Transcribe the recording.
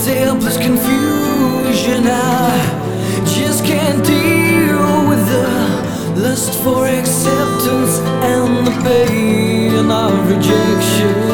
helpless confusion. I just can't deal with the lust for acceptance and the pain of rejection.